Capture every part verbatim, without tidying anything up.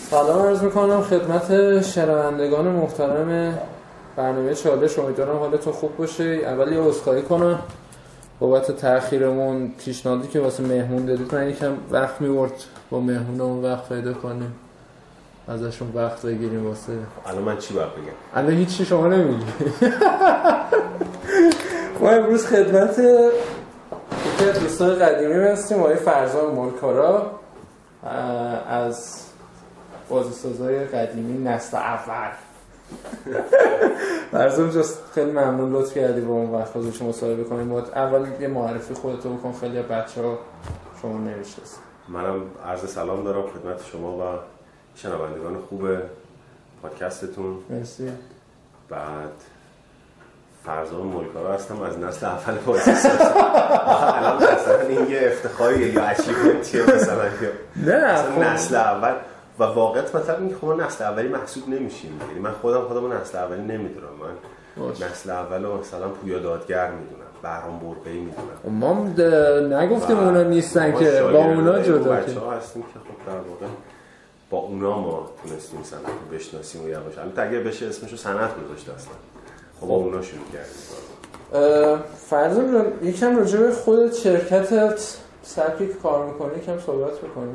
سلام عرض میکنم خدمت شنوندگان محترم برنامه چالش. امیدوارم حالتون خوب باشه. اول یه عذرخواهی کنم بابت تأخیرمون. پیشنهادی که واسه مهمون دادید من یکم وقت می‌برد با مهمونمون وقت پیدا کنیم، ازشون وقت بگیریم واسه. الان من چی باید بگم؟ الان هیچی شما نمیگی. ما امروز خدمت یکی از دوستان قدیمی هستیم، آقای فرزان ملکارا از بازیسازهای قدیمی نسل اول. فرزان جست خیلی ممنون لطف کردی با اون وقت گذاشتی مصاحبه کنیم. باید اول یه معرفی خودتو بکن، خیلی بچه‌ها شما نمی‌شناسن. منم عرض سلام دارم خدمت شما و شنوندگان خوب پادکستتون. مرسی. بعد فرزان ملکارا هستم از نسل اول بازیساز. الان مثلا این یه افتخاریه یا اچیومنتیه مثلا نه نسل اول و واقعیت مثلا این خب نسل اولی محسوب نمیشیم. یعنی من خودم خودم نسل اولی نمیدونم. من باش. نسل اولو مثلا پویا دادگر میدونم، بهرام برقی میدونم. ما نگفتیم اونا نیستن که با اونا جدا بچه‌ها هستیم که خب در واقع با اونا ما تونستیم صنعت رو بشناسیم و یواش. البته اگه بشه اسمشو صنعت گذاشته اصلا. خب با اونا شروع کردیم. فرضاً جان یکم راجع به خودت، شرکتت، سبکی که کار می‌کنی یکم صحبت بکنیم.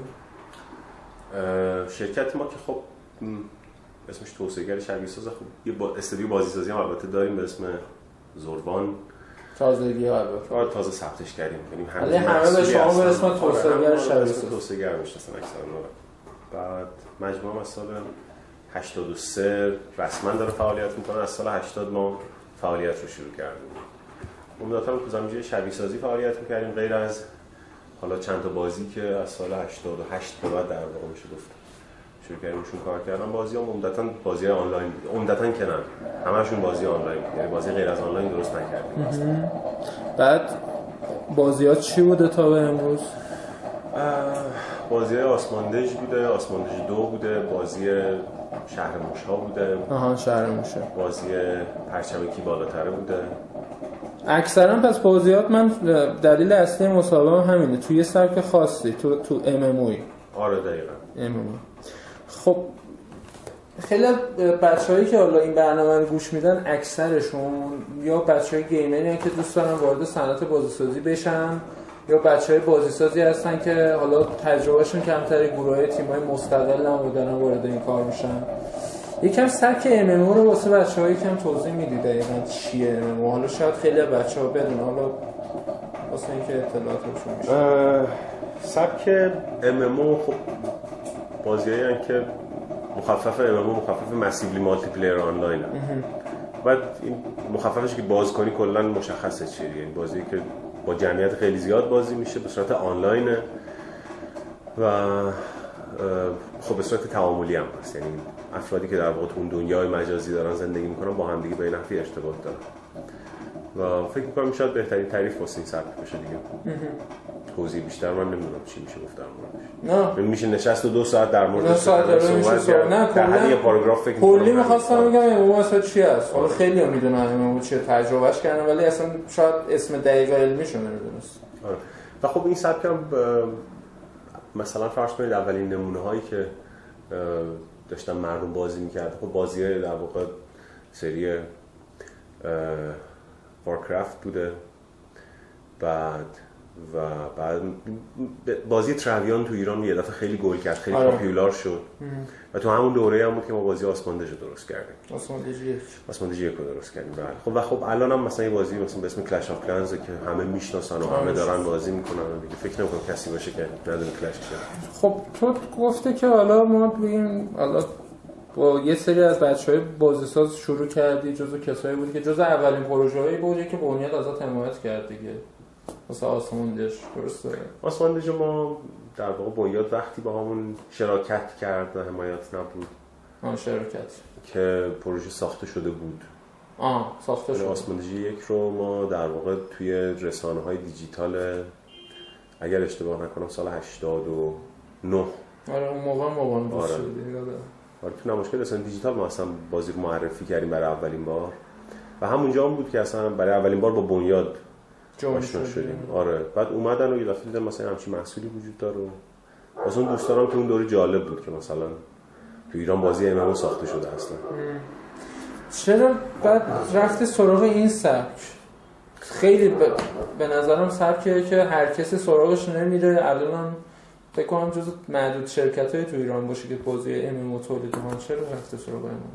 شرکت ما که خب اسمش توسعه‌گر شبیه ساز، خب یه با استودیو بازیسازی هم البته داریم به اسم زوربان. تازگی ها البته. آره تازه ثبتش کردیم. یعنی همه همه به شما به اسم توسعه‌گر شبیه ساز توسعه‌گر میشناسن اکثرا. بعد مجموعه از سال هشتاد و سه رسما داره فعالیت میکنه. از سال هشتاد ما فعالیت رو شروع کردیم. عمدتاً تو زمینه شبیه سازی فعالیت میکردیم، غیر از حالا چند تا بازی که از سال هشتاد و هشت به بعد در واقع میشه گفت شروع کردیمشون کار کردن. بازی هم عمدتاً بازی آنلاین بود. عمدتاً که نه، همشون بازی آنلاین بود. یعنی بازی غیر از آنلاین درست نکردیم. بعد بازیات چی بوده تا به امروز؟ بازی آسماندژ بوده، آسماندژ دو بوده، بازی شهر موش‌ها بوده. آها شهر موش‌ها. بازی پرچم کی بالاتره بوده. اکثرا پس بازیات من دلیل اصلی مسابقه همینه، توی سبک خاصی، تو تو ام ام اوی. آره دقیقاً ام ام او. خب خیلی بچه‌هایی که حالا این برنامه رو گوش میدن اکثرشون یا بچه‌های گیمری که دوست دارن وارد صنعت بازیسازی بشن، یا بچه‌های بازیسازی هستن که حالا تجربهشون کمتره، گروهای تیم‌های مستقل نبودن وارد این کار میشن. یکم سبک ام ام او رو واسه بچه‌ها یکم توضیح میدید دقیقاً چیه ام ام او؟ حالا شاید خیلی بچه‌ها بدون، حالا واسه اینکه اطلاعاتشون میشه. سبک ام ام او خب بازیایی که مخفف ام ام او مخفف مسیولی مالتی پلیئر آنلاین. بعد این مخففش که باز کنی کلا مشخصه چیه. یعنی بازی که با جمعیت خیلی زیاد بازی میشه، به صورت آنلاین و خب به صورت تعاملی هم هست. یعنی افرادی که در واقع اون دنیای مجازی دارن زندگی میکنن با هم دیگه به نحوی ارتباط دارن و فکر میکنم شاید بهترین تعریف واسه این سبک باشه دیگه. توضیح بیشتر من نمیدونم چی میشه گفت در موردش. نه میشه نشست و دو ساعت در موردش صحبت کرد. نه کلا یه پاراگراف فکر میکنم. کلی می‌خواستم بگم ام ام او اصلا چی است. حالا خیلی‌ها میدونن ام ام او چیه، تجربهش کردن، ولی اصلا شاید اسم دقیق علمیشو نمیدونست. آره. و خب این سبک هم مثلا فرض کنید اولین نمونه‌هایی که داشتن مردم بازی می‌کردن، خب بازی در واقع سری وارکرافت بوده. بعد و بعد بازی تراویان تو ایران یه دفعه خیلی گل کرد، خیلی پاپولار شد. و تو همون دوره هم بود که ما بازی آسماندژ رو درست کردیم. آسماندژ یک. آسماندژ یک رو درست کردیم. بله. خب و خب الان هم مثلا یه بازی مثلا به اسم کلش آف کلنز که همه میشناسن و همه دارن بازی میکنن دیگه. فکر نمی‌کنم کسی باشه که ندونه کلش چیه. خب تو گفته که حالا ما ببین حالا با یه سری از بچه‌های بازیساز شروع کردی، جزو کسایی بودی که جزو اولین پروژه‌ای بود که بنیاد ازت حمایت کرد دیگه. مثلا آسماندژ درسته. آسماندژ ما در واقع بنیاد وقتی با همون شراکت کرد و حمایت نبود. آه شراکت. که پروژه ساخته شده بود. آه ساخته شده. آسماندژ یک رو ما در واقع توی رسانه‌های دیجیتال اگر اشتباه نکنم سال هشتاد و نه. آره اون موقع موقع بود. آره. آره تو نمایشگاه رسانه دیجیتال ما اصلا بازی رو معرفی کردیم برای اولین بار و همونجا هم بود که اصلا برای اولین بار با بنیاد آشنا شدیم. آره بعد اومدن و یه دفعه دیدن مثلا همچین محصولی وجود داره. واسه اون دوستانم که اون دوره جالب بود که مثلا تو ایران بازی ام ام او ساخته شده اصلا. چرا بعد رفتی سراغ این سبک؟ خیلی ب... به نظرم سبکیه که هر کسی سراغش نمیره. الان فکر کنم جز معدود شرکت‌های تو ایران باشه که بازی ام ام او تولید کنن. چرا رفتی سراغ ام ام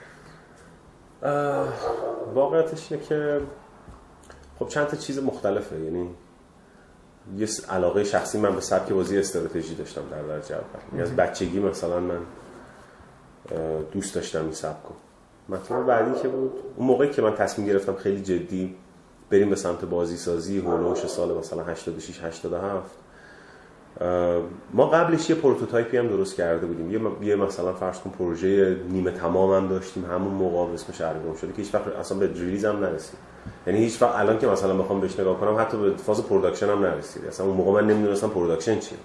او؟ واقعیتش اینه که خب چند تا چیز مختلفه. یعنی یه علاقه شخصی من به سبک بازی استراتژی داشتم در درجه اول. یعنی از بچگی مثلا من دوست داشتم این سبکو. مطلب بعدی که بود اون موقعی که من تصمیم گرفتم خیلی جدی بریم به سمت بازی سازی هولوش سال مثلا هشتاد و شش هشتاد و هفت، ما قبلش یه پروتوتایپی هم درست کرده بودیم. یه, م... یه مثلا فرض کن پروژه نیمه تمام هم داشتیم همون موقع، اسمش ارگون شده که هیچ وقت اصلا به ریلیز هم نرسید. یعنی هیچ وقت الان که مثلا بخوام بهش نگاه کنم حتی به فاز پروداکشن هم نرسید. اصلا اون موقع من نمیدونستم پروداکشن چیه.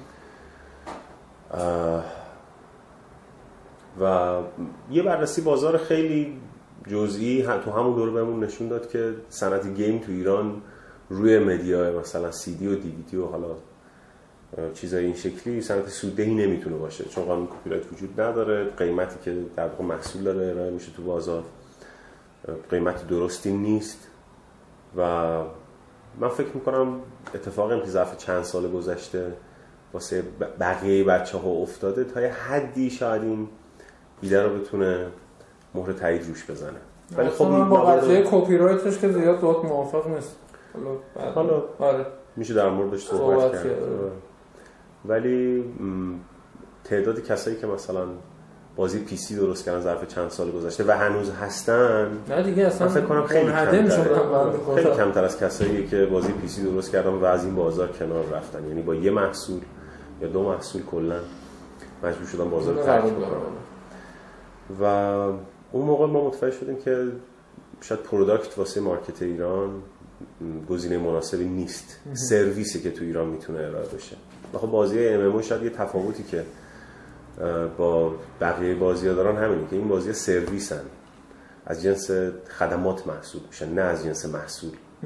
و یه بررسی بازار خیلی جزئی تو همون دوره بهمون نشون داد که صنعت گیم تو ایران روی مدیا مثلا سی دی و دی وی دی و حالا چیزای این شکلی صنعت سوددهی نمیتونه باشه، چون قانون کپی رایت وجود نداره، قیمتی که در واقع محصول داره ارائه میشه تو بازار قیمت درستی نیست. و من فکر میکنم اتفاقی که ظرف چند سال گذشته واسه بقیه بچه‌ها افتاده تا یه حدی شاید این ایده رو بتونه مهر تایید روش بزنه. ولی خب من با قضیه کپی رایتش که زیاد باهات موافق نیست. حالا حالا آره میشه در موردش صحبت کرد. ولی تعداد کسایی که مثلا بازی پی سی درست کردن ظرف چند سال گذشته و هنوز هستن نه دیگه اصلا فکر کنم خیلی کمتره. خیلی خیلی کمتر از کسایی که بازی پی سی درست کردن و از این بازار کنار رفتن. یعنی با یه محصول یا دو محصول کلا مجبور شدن بازار رو ترک بکنن. و اون موقع ما متوجه شدیم که شاید پروداکت واسه مارکت ایران گزینه مناسبی نیست. سرویسی که تو ایران میتونه ارائه بشه. خب بازی ام ام او شاید یه تفاوتی که با بقیه بازی‌ها دارن همینه که این بازی سرویسن، از جنس خدمات محسوب میشن نه از جنس محصول.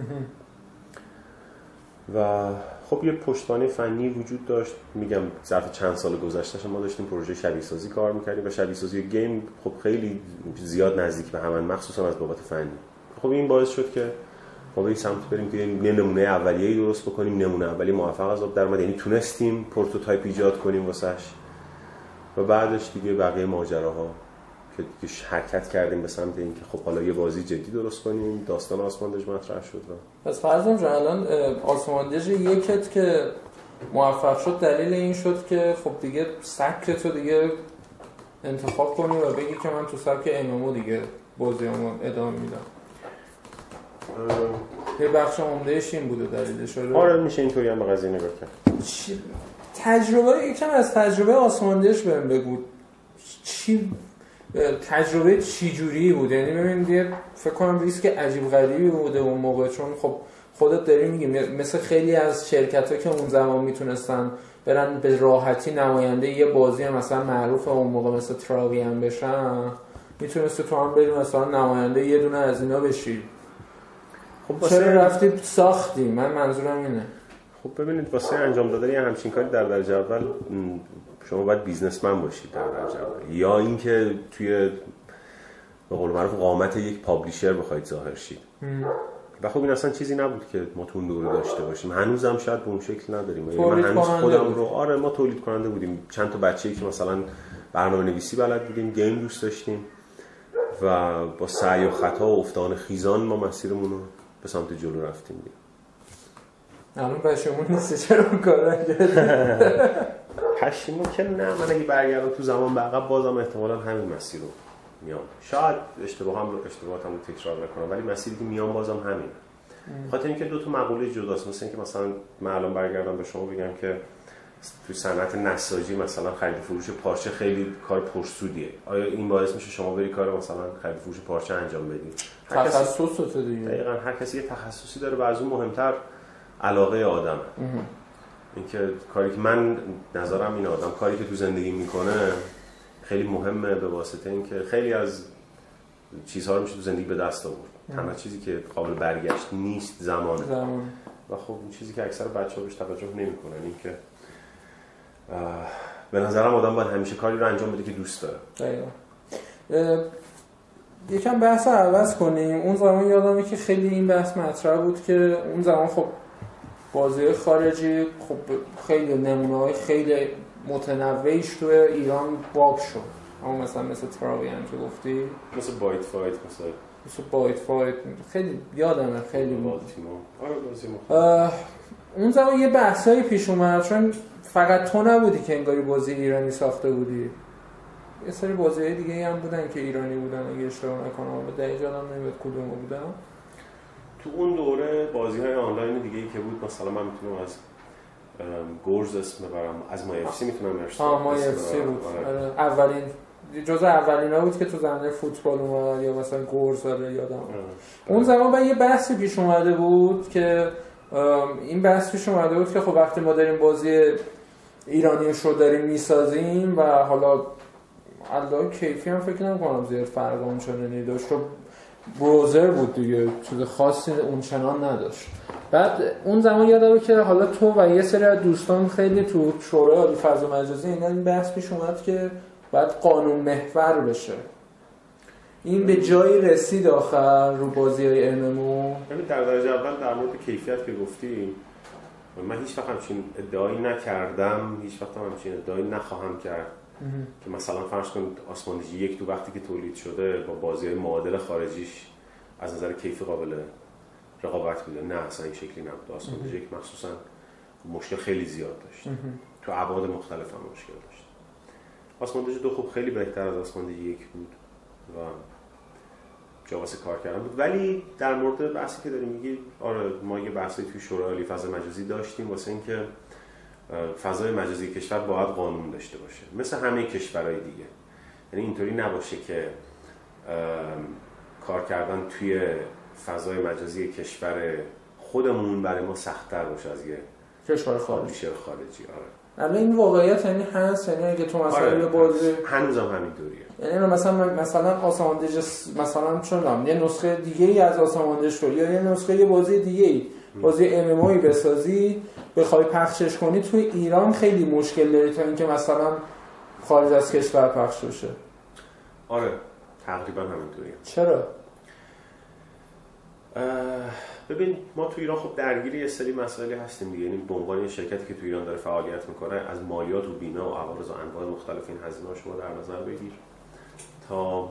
و خب یه پشتوانه فنی وجود داشت. میگم ظرف چند سال گذشته ما داشتیم پروژه شبیه سازی کار میکردیم و شبیه سازی گیم خب خیلی زیاد نزدیک به هم، مخصوصا از بابت فنی. خب این باعث شد که ما به این سمت بریم که یه نمونه اولیه‌ای درست بکنیم. نمونه اولیه موفق از آب در اومد، یعنی تونستیم پروتوتایپ ایجاد کنیم واسش. و بعدش دیگه بقیه ماجراها که دیگه حرکت کردیم به سمت اینکه خب حالا یه بازی جدی درست کنیم. داستان آسماندژ مطرح شد. پس فرضم جان الان آسماندژ یکت که موفق شد دلیل این شد که خب دیگه سبک تو دیگه انتخاب کنی و بگی که من تو سبک ام ام او دیگه بازیامو ادامه میدم. یه بخش عمدهش این بوده دلیلش. آره میشه اینطوری هم به قضیه نگاه کرد. تجربه یکم از تجربه آسماندژ بهم بگو. چی تجربه چی جوری بود؟ یعنی ببین فکر کنم ریسک عجیب غریبی بوده اون موقع، چون خب خودت داری میگی مثل خیلی از شرکت‌ها که اون زمان میتونستن برن به راحتی نماینده یه بازی هم مثلا معروف اون موقع مثل تراوی هم بشن، میتونستی تو هم بری مثلا نماینده یه دونه از اینا بشی. خب چرا رفتی ساختی؟ من منظورم اینه. خب ببینید واسه انجام دادن یه همچین کاری در درجه اول شما باید بیزنسمن باشید در درجه اول، یا اینکه توی به قول معروف قامت یک پابلیشر بخواید ظاهر شید. و خب این اصلا چیزی نبود که ما تو اون دوره داشته باشیم. هنوزم شاید به اون شکل نداریم. من هنوز خودم رو آره ما تولید کننده بودیم. چند تا بچه‌ای که مثلا برنامه‌نویسی بلد بودیم، گیم دوست داشتیم و با سعی و خطا و افتان خیزان ما مسیرمون رو به سمت جلو رفتیم. الان پشیمون نیستی چرا اون کار رو کردی؟ پشیمون که نه، من اگه برگردم تو زمان به عقب بازم احتمالاً همین مسیر رو میام. شاید اشتباه هم اشتباهاتم رو تکرار نکنم ولی مسیری که میام بازم همین. خاطر اینکه دو تا مقوله جداست. مثلا اینکه مثلا من الان برگردم به شما بگم که تو صنعت نساجی مثلا خرید فروش پارچه خیلی کار پرسودیه، آیا این باعث میشه شما بری کار مثلا خرید فروش پارچه انجام بدید؟ تخصصته دیگه. دقیقاً هر کسی یه تخصصی داره و از اون مهمتر علاقه آدمه. اینکه کاری که من نظرم این آدم کاری که تو زندگی میکنه خیلی مهمه، به واسطه اینکه خیلی از چیزها رو میشه تو زندگی به دست آورد. تنها چیزی که قابل برگشت نیست زمانه. زمان. و خب این چیزی که اکثر بچه‌ها بهش توجه نمیکنن اینکه به نظرم آدم باید همیشه کاری رو انجام بده که دوست داره. دقیقاً. یکم بحث رو عوض کنیم. اون زمان یادمه که خیلی این بحث مطرح بود که اون زمان خب بازی خارجی خب خیلی نمونه‌های خیلی متنوعیش تو ایران باب شد. اما مثلا مثل تراوی هم که گفتی، مثل بایت فایت، مثلا مثل بایت فایت خیلی یادمه خیلی بود. آره اون زمان یه بحثایی پیش اومد چون فقط تو نبودی که انگاری بازی ایرانی ساخته بودی. یه سری بازی‌های دیگه هم بودن که ایرانی بودن اگه اشتباه نکنم. به دقیق یادم نمیاد کدوم بودن. تو اون دوره بازی‌های آنلاین دیگه‌ای که بود مثلا من میتونم از گورز اسم ببرم، از مای اف سی میتونم ارسال. آ مای اف سی بود. آره. اولین جزء اولینا بود که تو زمینه فوتبال اومد یا مثلا گورز داره یادم. اون زمان با یه بحثی پیش اومده بود که این بحث پیش اومده بود که خب وقتی ما داریم بازی ایرانی رو داریم میسازیم و حالا علاوه کیفی هم فکر نمی‌کنم زیاد فرق اونچنانی داشت، چون بروزر بود دیگه، چیز خاصی اونچنان نداشت. بعد اون زمان یادمه که حالا تو و یه سری از دوستان خیلی تو شورای عالی فضا مجازی اینا این بحث پیش اومد که باید قانون محور بشه. این به جایی رسید آخر رو بازی‌های ام ام او. ببین در درجه اول در مورد کیفیت که گفتی، من هیچ وقت همچین ادعایی نکردم، هیچ وقت هم همچین ادعایی نخواهم کرد که مثلا فرض کن آسماندیجی یک تو وقتی که تولید شده با بازی‌های معادل خارجیش از نظر کیفی قابل رقابت بوده. نه اصلا این شکلی نبود. آسماندیجی یک مخصوصا مشکل خیلی زیاد داشت، تو ابعاد مختلف هم مشکل داشت. آسماندیجی دو خوب خیلی بهتر از آسماندیجی یک بود و جا واسه کار کردن بود. ولی در مورد بحثی که داریم میگی، آره ما یه بحثی توی شورای عالی فضا مجازی داشتیم واسه اینکه فضای مجازی کشور باید قانون داشته باشه مثل همه کشورهای دیگه. یعنی اینطوری نباشه که کار کردن توی فضای مجازی کشور خودمون برای ما سخت‌تر باشه از یه کشور خارجی. خارجی آره. الان این واقعیت یعنی هست، یعنی اگه تو مثلا آره یه بازی هنوزم همینطوریه. یعنی مثلا مثلا آسماندیج مثلا چونم یه نسخه دیگه ای از آسماندیج رو یا یه نسخه یه بازی دیگه ای بازی ام ام اوی بسازی بخوای پخشش کنی توی ایران خیلی مشکل داری تا اینکه مثلا خارج از کشور پخش بشه. آره تقریبا همینطوریه. چرا؟ ببین ما تو ایران خب درگیر یه سری مسائلی هستیم دیگه. یعنی به عنوان یه شرکتی که تو ایران داره فعالیت میکنه، از مالیات و بیمه و عوارض و انواع مختلف این هزینه‌ها شما در نظر بگیر تا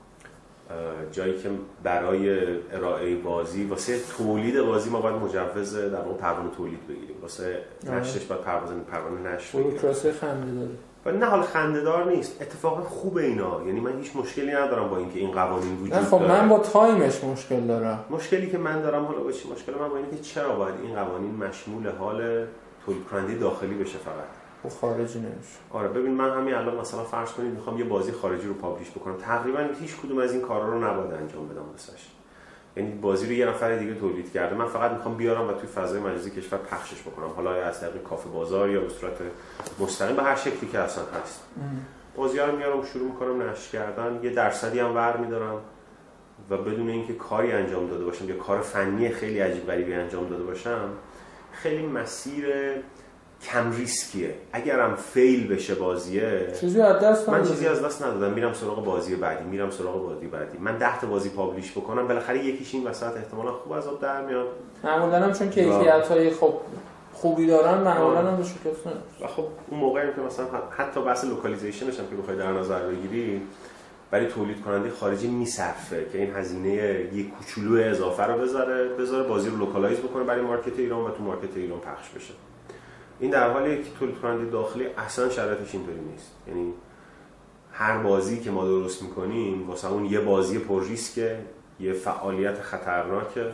جایی که برای ارائه بازی واسه تولید بازی ما باید مجوز در واقع پروانه تولید بگیریم، واسه نشرش باید پروانه پروانه نشر بگیریم. بروکراسی خنده داره. ولی نه حال خنده‌دار نیست، اتفاقا خوبه اینا. یعنی من هیچ مشکلی ندارم با اینکه این قوانین وجود داره. نه خب من با تایمش مشکل دارم. مشکلی که من دارم حالا با چی مشکل من با اینه که چرا باید این قوانین مشمول حال تولید کننده داخلی بشه فقط و خارجی نمیشه. آره ببین من همین الان مثلا فرض کنید میخوام یه بازی خارجی رو پابلیش بکنم، تقریبا هیچ کدوم از این کارا رو نباید انجام بدم واسش. یعنی بازی رو یه نفر دیگه تولید کرده، من فقط میخوام بیارم و توی فضای مجازی کشور پخشش بکنم، حالا از طریق کافه بازار یا به صورت مستقیم به هر شکلی که اصلا هست. بازی‌ها رو میارم شروع میکنم نشر کردن، یه درصدی هم ور میدارم و بدون اینکه کاری انجام داده باشم یا کار فنی خیلی عجیب غریبی انجام داده باشم، خیلی مسیر کم ریسکیه. اگرم فیل بشه بازیه چیزی از دست من چیزی از دست ندادم، میرم سراغ بازی بعدی، میرم سراغ بازی بعدی. من ده تا بازی پابلیش بکنم بالاخره یکیش این وسط احتمالاً خوب از آب در میاد. معمولاً هم چون کیفیت‌های خب خوبی دارن معمولاً هم شکست نمیشه. و خب اون موقعی که مثلا حتی بحث لوکالیزیشنش هم که بخوای در نظر بگیری برای تولید کننده خارجی میصرفه که این هزینه یک کوچولو اضافه رو بذاره بذاره بازی رو لوکالایز بکنه برای مارکت ایران و تو مارکت ایران پخش بشه. این در حالیه که تولید کننده داخلی اصلا شرایطش اینطوری نیست. یعنی هر بازی که ما درست میکنیم واسه اون یه بازی پر ریسکه، یه فعالیت خطرناکه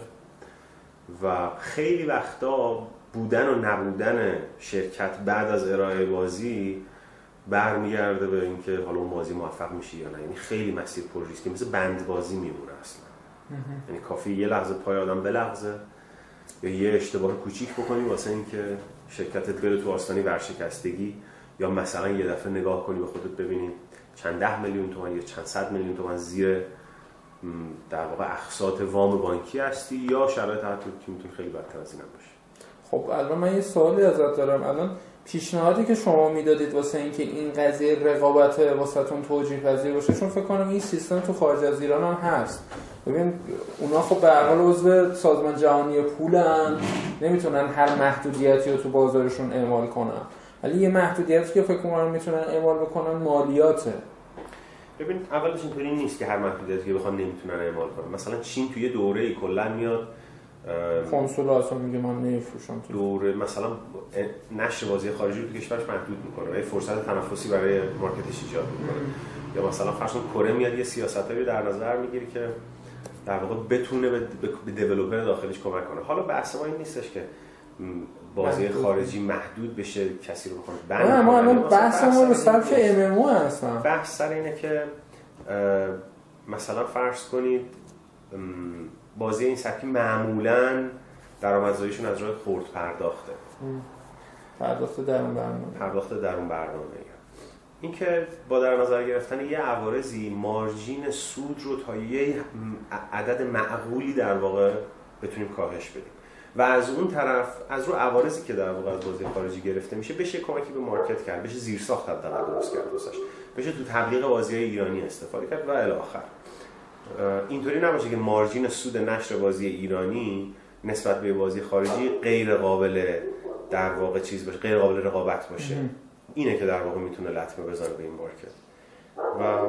و خیلی وقتا بودن و نبودن شرکت بعد از ارائه بازی برمیگرده به اینکه حالا اون بازی موفق میشه یا نه. یعنی خیلی مسیر پر ریسکه، مثل بند بازی میمونه اصلا. یعنی کافی یه لحظه پای آدم بلغزه یا یه اشتباه کوچیک بکنی واسه اینکه شرکتت بره تو آستانه ورشکستگی، یا مثلا یه دفعه نگاه کنی به خودت ببینی چند ده میلیون تومان یا چند صد میلیون تومان زیر در واقع اقساط وام بانکی هستی، یا شرایط حتی که میتونه خیلی بدتر از این هم باشه. خب الان من یه سوالی ازت دارم. الان پیشنهادی که شما میدادید واسه اینکه این قضیه رقابت واسهتون توجیه پذیر باشه، چون فکر کنم این سیستم تو خارج از ایران هم هست. ببین اونا خب به هر حال عضو سازمان جهانی پولن، نمیتونن هر محدودیتی رو تو بازارشون اعمال کنن، ولی یه محدودیتی که فکر کنم میتونن اعمال بکنن مالیاته. ببین اولش اینطوری نیست که هر محدودیتی که بخوام نمیتونن اعمال کنن. مثلا چین توی دوره‌ای کلا میاد کنسولات رو میگه من نمیفروشم تو دوره، مثلا نشر بازی خارجی رو تو کشورش محدود میکنه و یه فرصت تنافسی برای مارکتش ایجاد میکنه. یا مثلا فرض کن کره میاد یه سیاستایی در نظر میگیره که در واقع بتونه به دیولپر داخلیش کمک کنه. حالا بحث ما این نیستش که بازی خارجی محدود بشه، کسی رو بخواد بند کنه. ما الان بحث ما رو سبک ام ام او هستن. بحث سر اینه که مثلا فرض کنید بازی این سبکی معمولاً درآمدزاییشون از راه خرد پرداخته. پرداخت درون برنامه. پرداخت درون برنامه. این که با در نظر گرفتن یه عوارضی مارجین سود رو تا یه عدد معقولی در واقع بتونیم کاهش بدیم و از اون طرف از رو عوارضی که در واقع از بازی خارجی گرفته میشه بشه کمکی به مارکت کرد، بشه زیرساخت حداقل درست کرد واسش، بشه تو تبلیغ بازی‌های ایرانی استفاده کرد و الی آخر. اینطوری نباشه که مارجین سود نشر بازی ایرانی نسبت به بازی خارجی غیر قابل در واقع چیز باشه، غیر قابل رقابت باشه. اینه که در واقع میتونه لطمه بزنه به این مارکت. و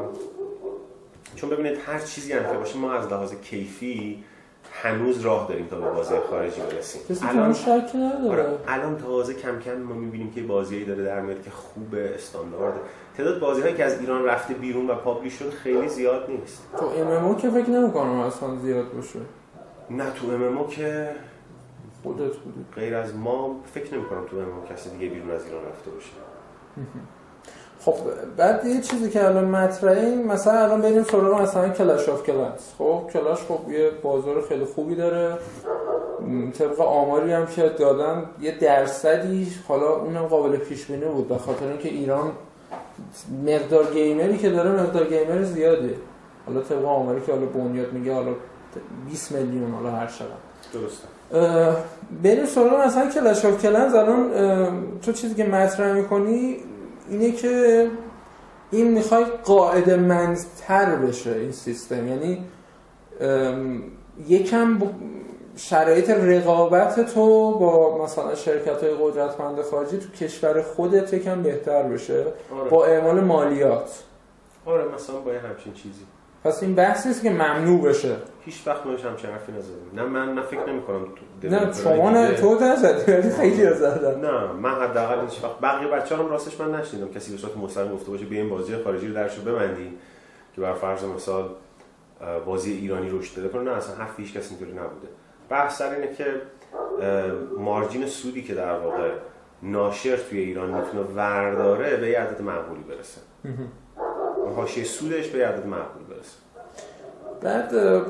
چون ببینید هر چیزی هم که باشه ما از لحاظ کیفی هنوز راه داریم تا به بازی خارجی برسیم. الان شک نداره. الان تازه کم کم ما میبینیم که بازیایی داره در میاد که خوبه، استاندارده. تعداد بازی‌هایی که از ایران رفته بیرون و پابلیش شده خیلی زیاد نیست. تو ام ام او که فکر نمی‌کنم اصلا زیاد باشه. نه تو ام ام او که خودت بودی. غیر از ما فکر نمی‌کنم تو ام ام او کسی دیگه بیرون از ایران رفته باشه. خب بعد یه چیزی که الان مطرحه این مثلا الان بریم سراغ مثلا کلاش آف کلنس. خب کلاش خب یه بازار خیلی خوبی داره، طبق آماری هم که دادن یه درصدی حالا اونم قابل پیش بینی بود به خاطر اینکه ایران مقدار گیمری که داره مقدار گیمر زیاده. حالا طبق آماری که حالا بنیاد میگه حالا بیست میلیون حالا هر چقدر. درسته. بریم سراغ مثلا کلاش آف کلنس. الان تو چیزی که مطرح می‌کنی اینه که این میخوای قاعده مندتر بشه این سیستم، یعنی یکم شرایط رقابت تو با مثلا شرکت‌های قدرتمند خارجی تو کشور خودت یکم بهتر بشه. آره. با اعمال مالیات. آره مثلا با همچین چیزی. پس این بحثی است که ممنوع بشه. هیچ وقت ما همچین حرفی نزدیم. نه من نه فکر نمی‌کنم تو نه شما نه تو نزدی ولی خیلی زدن. نه من حداقل هیچ وقت بقیه بچه‌هام راستش من نشنیدم کسی به صورت مستقیم گفته باشه بیاین بازی خارجی رو درشو ببندیم که بر فرض مثال بازی ایرانی رشد بده کنه. نه اصلا حرف هیچ کسی اینطوری نبوده. بحث سر اینه که مارجین سودی که در واقع ناشر توی ایران میتونه ورداره به یه عدد معقولی برسه. حاشیه سودش به یه عدد معقول برسه. بعد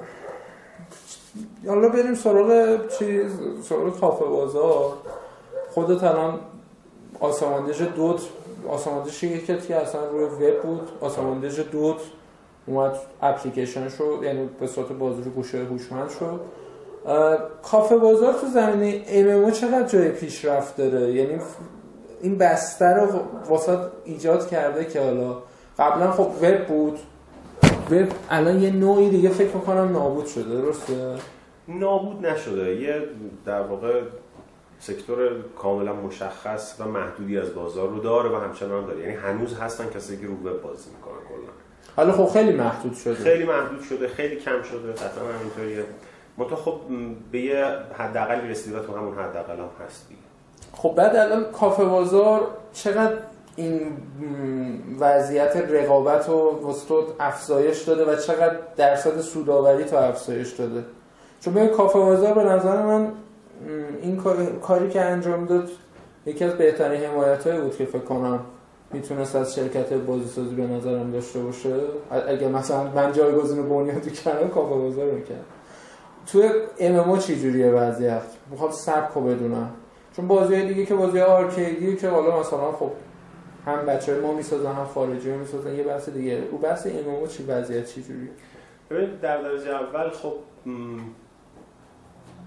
حالا بریم سراغ چیز سراغ کافه بازار. خودت الان آسماندژ دوت آسماندژ شرکتی که اصلا روی وب بود، آسماندژ دوت اومد اپلیکیشن شد، یعنی به صورت بازار گوشه هوشمند شد. کافه بازار تو زمینه ام ام او چقدر جای پیشرفت داره؟ یعنی این بستر رو واسه ایجاد کرده که حالا قبلا خب وب بود، وب الان یه نوعی دیگه فکر میکنم نابود شده. درسته؟ نابود نشده، یه در واقع سکتور کاملا مشخص و محدودی از بازار رو داره و همچنان داره. یعنی هنوز هستن کسایی که رو وب بازی میکنن کلا. حالا خب خیلی محدود شده. خیلی محدود شده، خیلی کم شده، قطعا همینطوریه. منتها خب به یه حداقل رسیده و تو همون حداقل هم هست دیگه. خب بعد الان کافه بازار چقدر این وضعیت رقابت رو واسه افزایش داده و چقدر درصد سودآوری تو افزایش داده؟ چون به کافه بازار به نظر من این کاری که انجام داد یکی از بهترین حمایت‌های بود که فکر کنم میتونست از شرکت بازیسازی به نظرم داشته باشه. اگه مثلا من جایگزین بنیاد کردم کافه بازار می‌کردم. تو ام ام او چه جوریه وضعیت؟ میخوام سبکو بدونم. چون بازی‌های دیگه که بازی آرکیدی که حالا مثلا خب هم بچه‌های ما میسازن هم خارجی‌ها میسازن، یه بحث دیگه. رو بحث ام ام او چی وضعیت چه جوریه؟ ببین در درجه اول خب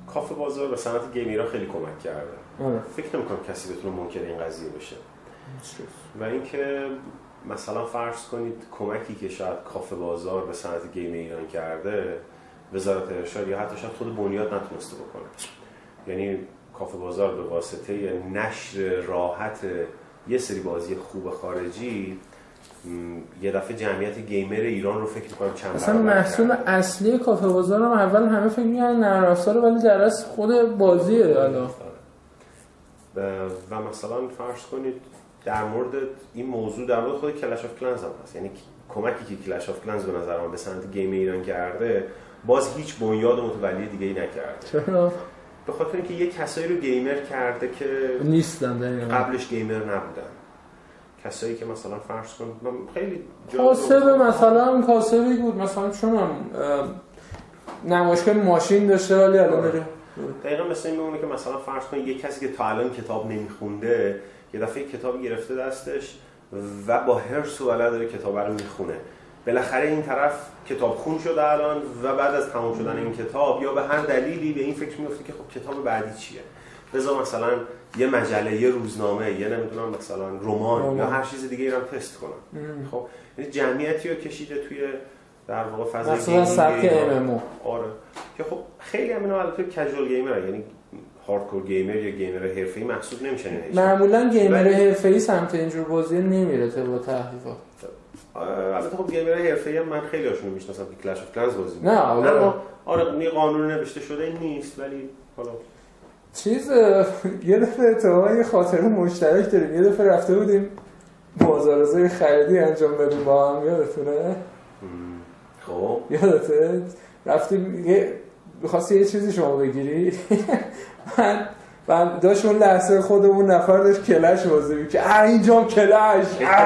کافه بازار به صنعت گیمرها خیلی کمک کرده. آره. فکر نمی‌کنم کسی بتونه منکر این قضیه بشه. و اینکه مثلا فرض کنید کمکی که شاید کافه بازار به صنعت گیم ایران کرده، وزارت ارشاد یا حتی شاید خود بنیاد نتونسته بکنه. یعنی کافه بازار به واسطه نشر راحت یه سری بازی خوب خارجی یه دفعه جمعیت گیمر ایران رو فکر می‌کنم چند برابر اصلا محصول اصلی کافه بازار هم اول همه فکر می‌کنن نرم افزاره ولی در اصل خود بازیه. حالا و مثلا فرض کنید در مورد این موضوع در مورد خود کلش آف کلنز هم هست. یعنی کمکی که کلش آف کلنز به نظر من به صنعت گیم ایران کرده باز هیچ بنیاد متولی دیگه‌ای نکرده. چرا؟ به خاطر اینکه یه کسایی رو گیمر کرده که نیستن دقیقاً قبلش گیمر نبودن. کسایی که مثلا فرض کن خیلی کاسب مثلا کاسبی بود مثلا چون هم نمایشگاه ماشین داشته ولی الان داره دقیقاً مثل این میمونه که مثلا فرض کن یه کسی که تا الان کتاب نمیخونده یه دفعه کتاب گرفته دستش و با هرس و علا داره کتاب رو میخونه. بالاخره این طرف کتاب خون شده الان و بعد از تمام شدن این کتاب یا به هر دلیلی به این فکر میفته که خب کتاب بعدی چیه. بذار مثلا یه مجله، یه روزنامه، یه نمیدونم مثلا رمان یا هر چیز دیگه رو تست کنم. خب یعنی جمعیتی رو کشیده توی در واقع فضای مثلا سبک ام ام او. آره که خب خیلی هم اینا البته کژوال گیمر، یعنی هاردکور گیمر یا گیمر حرفه‌ای محسوب نمیشن. معمولا گیمر حرفه‌ای سمت اینجور بازی نمیره تا با تحقیقات. البته خب گیمر حرفه‌ای هم من خیلی هاشون میشناسم که کلش اف کلنز بازی می‌کنن. نه حالا آره نی قانون نوشته شده نیست ولی حالا چیز یه دفعه اتفاقا یه خاطره مشترک داریم. یه دفعه رفته بودیم بازارزای خریدی انجام بدیم با هم، یادتونه؟ خب یادته؟ رفتیم یه بخواستی یه چیزی شما بگیری من من داشت اون لحظه خودمون نفر داشت کلش بازی می‌کرد که اه اینجا کلش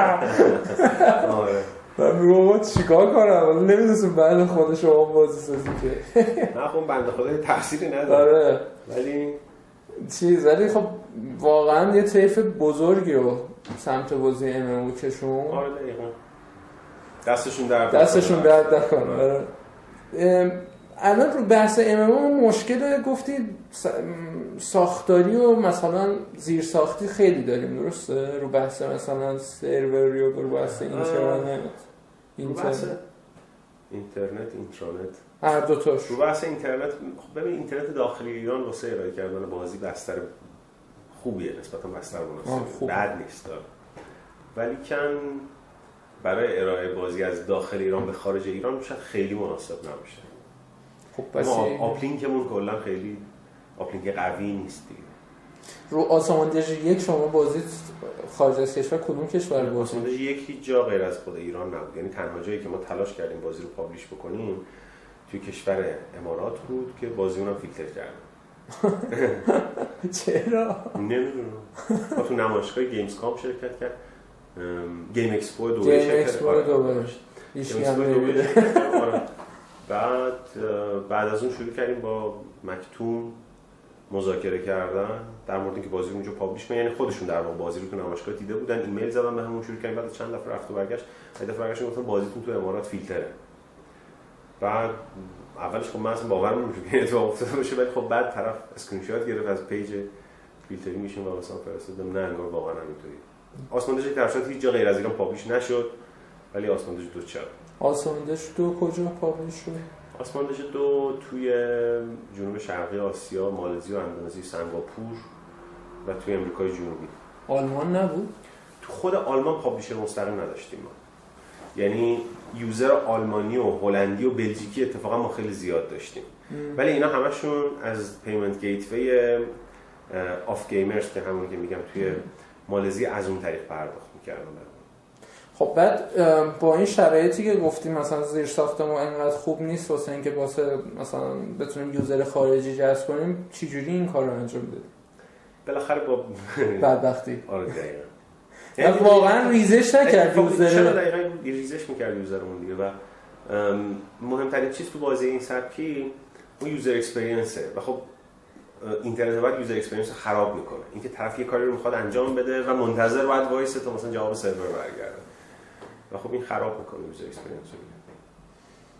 آره و میگم چیکار کنم ولی نمی‌دونم بعد خود شما بازی سازی که نه خب بنده خدا تأثیری نداره ولی چیز ولی خب واقعا یه طیف بزرگی رو سمت بازی ام ام او کشون. آره دقیقاً دستشون درد دستشون درد نکنه. الان رو بحث ام ام او مشکل گفتید ساختاری و مثلا زیر ساختی خیلی داریم، درسته؟ رو بحث مثلا سروری و رو بحث اینترنت اینترنت اینترنت اینترنت هر دو تاش. رو بحث اینترنت خب ببین اینترنت داخلی ایران واسه ارائه کردن بازی بستر خوبیه، نسبتا بستر مناسبه، بد نیست داره. ولی کن برای ارائه بازی از داخل ایران به خارج ایران شاید خیلی مناسب نباشه. خب پس ما آپلینکمون کلا خیلی آپلینک قوی نیست دیگه. رو آسماندژ یک شما بازی خارج از کشور کدوم کشور بازی؟ آسماندژ یک هیچ جا غیر از خود ایران نبود. یعنی تنها جایی که ما تلاش کردیم بازی رو پابلیش بکنیم توی کشور امارات بود که بازی اونم فیلتر کردن. چرا؟ نمیدونم. ما تو نمایشگاه گیمز کام شرکت کرد. گیم اکسپو دبی شرکت کرد. گیم اکسپو دبی. هیچ هم نمی‌بینه. بعد بعد از اون شروع کردیم با مکتوم مذاکره کردن در مورد اینکه بازی رو اونجا پابلیش کنن. یعنی خودشون در واقع بازی رو تو نمایشگاه دیده بودن، ایمیل زدن به همون، شروع کردیم. بعد چند دفعه رفت و برگشت، بعد دفعه برگشت گفتن بازیتون تو امارات فیلتره. بعد اولش خب من اصلا باور نمی‌شد که اتفاق افتاده باشه، ولی خب بعد طرف اسکرین شات گرفت از پیج فیلتری میشیم و مثلا فرستادم. نه انگار واقعا همینطوری. آسماندژ در صورت هیچ جا غیر از ایران پابلیش نشد، ولی آسماندژ دو چرا؟ آسماندژ دو کجا پابلیش شد؟ آسماندژ دو توی جنوب شرقی آسیا، مالزی و اندونزی، سنگاپور و توی امریکای جنوبی. آلمان نبود؟ تو خود آلمان پابلیشر مستقیم نداشتیم ما. یعنی یوزر آلمانی و هلندی و بلژیکی اتفاقا ما خیلی زیاد داشتیم. ام. ولی اینا همشون از پیمنت گیتوی آف گیمرز که همون که میگم توی مالزی از اون طریق پرداخت می‌کردن. خب بعد با این شرایطی که گفتیم مثلا زیر ساخت ما انقدر خوب نیست واسه اینکه واسه مثلا بتونیم یوزر خارجی جذب کنیم، چه جوری این کارو انجام بدیم؟ بالاخره با بدبختی. آره دقیقاً. یعنی واقعا ریزش نکرد یوزر. چرا دقیقاً ریزش می‌کرد یوزرمون دیگه. و مهمترین چیز تو بازی این سبکی اون یوزر اکسپریانسه. و خب اینترنت بعد یوزر اکسپریانس رو خراب میکنه. اینکه طرف یه کاری رو میخواد انجام بده و منتظر باید وایسه تا مثلا جواب سرور برگرده. و خب این خراب میکنه یوزر اکسپریانس رو.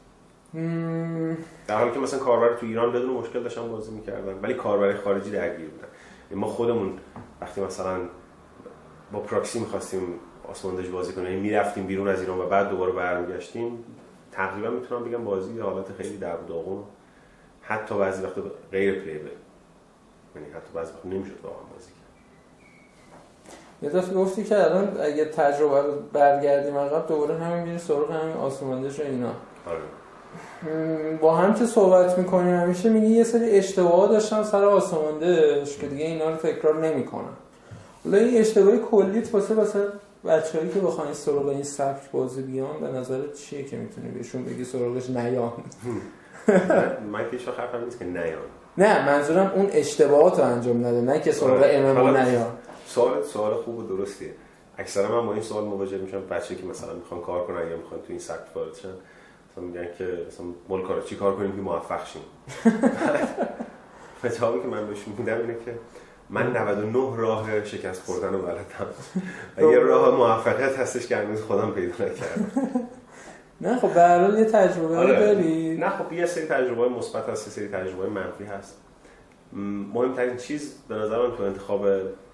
در حالی که مثلا کاربر تو ایران بدون مشکل داشتن بازی میکردن ولی کاربر خارجی درگیر بودن. ما خودمون وقتی مثلا با پراکسی می‌خواستیم آسماندژ بازی کنیم میرفتیم بیرون از ایران و بعد دوباره برمیگشتیم، تقریبا میتونم بگم بازی حالت خیلی در داغون، حتی بعضی وقتا غیر پلیبل، یعنی حتی بعضی وقتا نمیشد واقعا بازی کرد. یه دفعه گفتی که الان اگه تجربه رو برگردیم عقب دوباره همین میریم سراغ همین آسماندژ و اینا. آره. با هم که صحبت میکنیم همیشه میگی یه سری اشتباهات داشتم سر آسماندژ که دیگه اینا رو تکرار نمیکنم. حالا این اشتباه کلیت واسه واسه بچه‌ای که بخوان سراغ این سبک بازی بیان به نظرت چیه که میتونی بهشون بگی سراغش نیان؟ من که هیچ وقت حرفم نیست که نیان. نه منظورم اون اشتباهات رو انجام نده، نه که سراغ ام ام او نیان. سوال سوال خوب و درستیه. اکثرا من با این سوال مواجه میشم، بچه‌ای که مثلا میخوان کار کنن یا میخوان تو این سبک وارد شن، مثلا میگن که مثلا مول کارا چی کار کنیم که موفق شیم. جوابی که من بهشون میدم اینه که من نود و نه راه شکست خوردن رو بلدم و یه راه موفقیت هستش که هنوز خودم پیدا نکردم. نه خب به هر حال یه تجربه آره. داری. نه خب یه سری تجربه مثبت هست، یه سری تجربه منفی هست. مهمترین چیز به نظر من تو انتخاب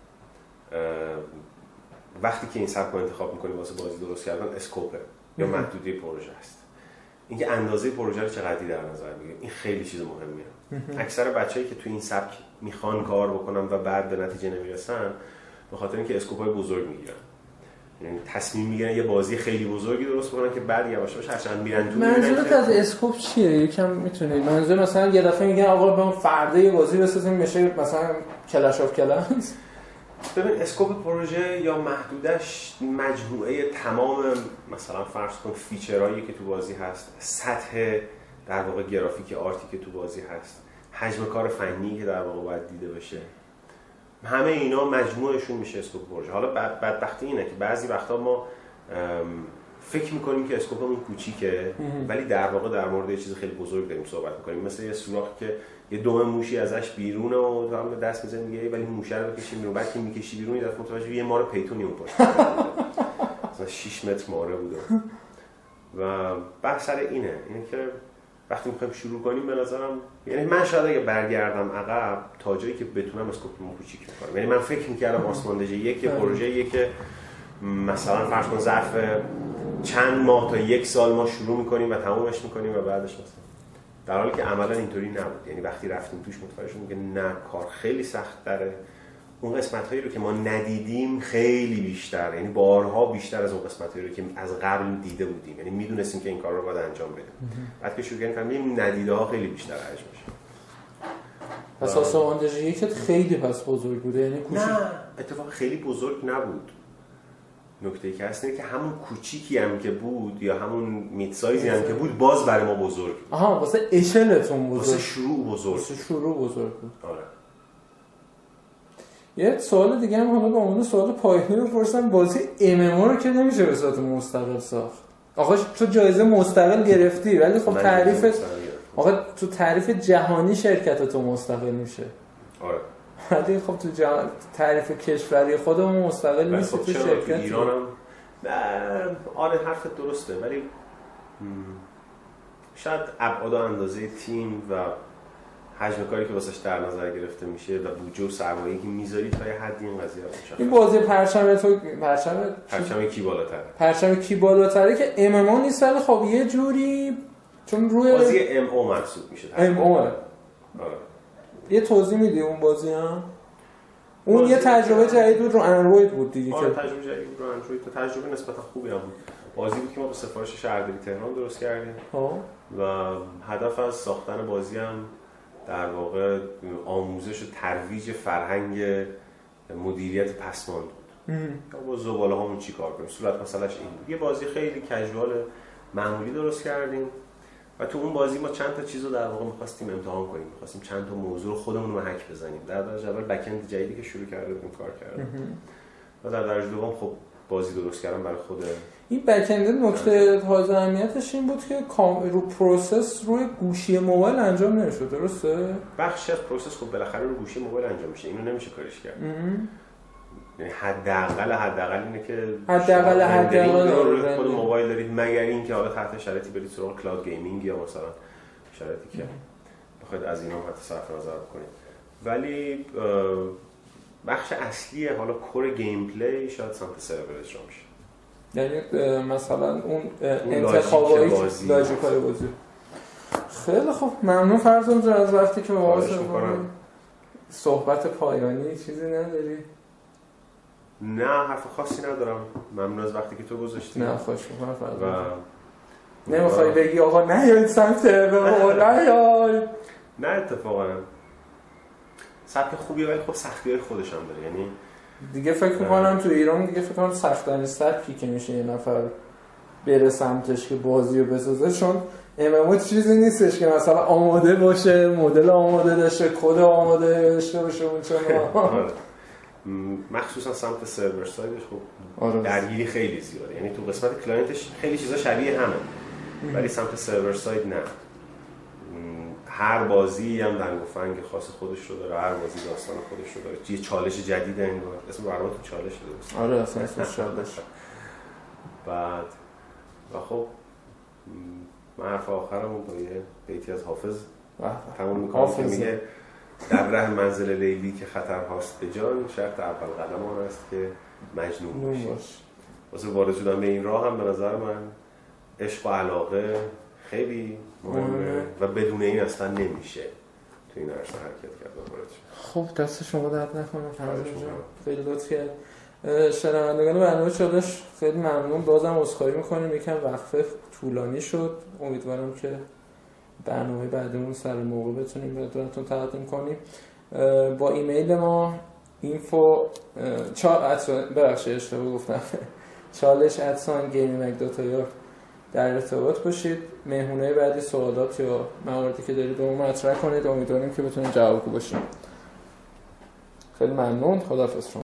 وقتی که این سبک رو انتخاب می‌کنی واسه بازی درست کردن اسکوپه یا محدودیت پروژه است. اینکه اندازه پروژه رو چقدری در نظر می‌گیری، این خیلی چیز مهمیه. اکثر بچه‌ای که تو این سبک میخوان کار بکنن و بعد به نتیجه نمیرسن به خاطر اینکه اسکوپ‌های بزرگ میگیرن، یعنی تصمیم میگیرن یه بازی خیلی بزرگی درست بکنن که بعد یواش یواش هرچند میرن تو. منظورت از اسکوپ چیه؟ یکم میتونید منظور مثلا یه دفعه میگن آقا برام فردا یه بازی بسازیم میشه مثلا کلش آف کلنز؟ ببین اسکوپ پروژه یا محدودش مجموعه تمام مثلا فرض کن فیچرهایی که تو بازی هست، سطح در واقع گرافیک آرتی که تو بازی هست، حجم کار فنی که در واقع باید دیده بشه، همه اینا مجموعشون میشه اسکوپ پروژه. حالا بد بدبختی اینه که بعضی وقتا ما فکر میکنیم که اسکوپمون کوچیکه ولی در واقع در مورد یه چیز خیلی بزرگ داریم صحبت میکنیم، مثل یه سوراخ که یه دم موشی ازش بیرونه و دارم به دست میزنه میگه ولی موشه رو بکشیم بیرون، بعد که میکشی بیرون یه دفعه متوجه یه مار پیتونی اون پشت مثلا شش متر ماره بوده. و بحث سر اینه، اینه که وقتی میخوایم شروع کنیم به نظرم، یعنی من شاید اگه برگردم عقب تا جایی که بتونم اسکوپمو کوچیک میکنم. یعنی من فکر میکردم آسماندژ یک پروژه‌ایه که مثلا فرض کن ظرف چند ماه تا یک سال ما شروع میکنیم و تمومش میکنیم و بعدش مثلا، در حالی که عملا اینطوری نبود. یعنی وقتی رفتیم توش متوجه شدیم که نه، کار خیلی سخت داره، اون قسمت‌هایی رو که ما ندیدیم خیلی بیشتر، یعنی بارها بیشتر از اون قسمت‌هایی رو که از قبل دیده بودیم، یعنی میدونستیم که این کار رو باید انجام بدیم. بعد که شروع کردیم فهمیدیم ندیده‌ها خیلی بیشتر حجم میشه. پس آسماندژ یکت خیلی پس بزرگ بوده، یعنی کوچیک؟ نه اتفاق خیلی بزرگ نبود. نکته که هست اینه که همون کوچیکی هم که بود یا همون مید سایزی هم که بود باز برای ما بزرگ بود. آها واسه اشلتون بزرگ، واسه شروع بزرگ، واسه شروع بزرگ بود. آره. یه سوال دیگه هم حالا به عنوان سوال پایانی بپرسم، بازی ام ام او رو که نمیشه به صورت مستقل ساخت. آقا تو جایزه مستقل گرفتی ولی خب تعریف آقا تو تعریف جهانی شرکت تو مستقل میشه. آره. ولی خب تو جهان تعریف کشوری خودمون مستقل نیست. خب تو شرکت ایرانم آره حرفت درسته، ولی شاید ابعاد و اندازه تیم و حجم کاری که واسش در نظر گرفته میشه و بودجه و سرمایه‌ای که میذاری تا یه حدی این قضیه میشه. این بازی پرچم تو پرچم پرچم کی بالاتره؟ پرچم کی بالاتره که ام ام او نیست، ولی خب یه جوری چون روی بازی ام او محسوب میشه. ام او آره. یه توضیح میدی اون بازی هم؟ اون بازی یه تجربه جدید بود رو اندروید بود دیگه. آره تجربه جدید رو اندروید، تجربه نسبتا خوبی هم بود. بازی بود که ما با سفارش شهرداری تهران درست کردیم و هدف از ساختن بازی هم در واقع آموزش و ترویج فرهنگ مدیریت پسماند بود. با زباله هامون چی کار کنیم، صورت مسئلهش این بود. یه بازی خیلی کژوال معمولی درست کردیم و تو اون بازی ما چند تا چیز رو در واقع می‌خواستیم امتحان کنیم، می‌خواستیم چند تا موضوع رو خودمون رو هک بزنیم. در درجه اول بک‌اند جدیدی که شروع کرده بودیم کار کردیم و در درجه دوم خب بازی درست کردن برای خود این بک‌اند. نکته حائز اهمیتش این بود که رو پروسس روی گوشی موبایل انجام نمی‌شد، درسته؟ بخشی از پروسس خب بالاخره رو گوشی موبایل انجام میشه، اینو نمیشه کارش کرد. یعنی حداقل حداقل اینه که حداقل حداقل رو خود موبایل دارید مگر اینکه حالا تحت شرایطی برید سراغ کلاود گیمینگ یا مثلا شرایطی که بخواید از اینا حتی صرف نظر بکنید. ولی بخش اصلی حالا کور گیم پلی شاید سمت سرور اجرا میشه. یعنی مثلا اون انتخابای لاجیکال بازی. خیلی خوب، ممنون فرزان جان از وقتی که با ما صحبت پایانی چیزی نداری؟ نه حرف خاصی ندارم. ممنون از وقتی که تو گذاشتی. نه خوش می‌کنم فرزان. و نمیخوای بگی آقا نیاید سمت آقا نیاید؟ نه اتفاقا سبک خوبی ولی خب سختی‌های خودش هم داره. یعنی دیگه فکر می‌کنم تو ایران دیگه فکر کنم سخت‌ترین سبکی که میشه یه نفر بره سمتش که بازی رو بسازه، چون ام ام او چیزی نیستش که مثلا آماده باشه، مدل آماده داشته، کد آماده داشته باشه اون چون مخصوصا سمت سرور سایدش خب آره. درگیری خیلی زیاده. یعنی تو قسمت کلاینتش خیلی چیزا شبیه همه ولی سمت سرور ساید نه. هر بازی هم دنگ و فنگ خاص خودش رو داره، هر بازی داستان خودش رو داره، یه چالش جدیده انگار. اسم برنامه تو چالش درست. آره اصلا اسمش چالش. بعد و خب من حرف آخرمو با یه بیتی از حافظ تموم میکنم که میگه در ره منزل لیلی که خطر هاست به جان، شرط اول قدم آن است که مجنون باشی. واسه وارد شدن به این راه هم به نظر من عشق و علاقه خیلی مهمه و بدون این اصلا نمیشه تو این عرصه حرکت کرد. خب دست شما درد نکنه فرزان جان، خیلی لطف کرد. شنوندگان برنامه چالش خیلی ممنون. بازم عذرخواهی میکنیم یکم وقفه طولانی شد. امیدوارم که برنامه بعدمون سر موقع بتونیم بهتون تقدیم کنیم. با ایمیل ما info چا ببخشید اشتباه گفتم چالش اتسان گیمینگ دات آی آر در ارتباط باشید. مهمونای بعدی سوالات یا مواردی که دارید به ما مطرح کنید. امیدواریم که بتونیم جوابگو باشیم. خیلی ممنون. خداحافظ.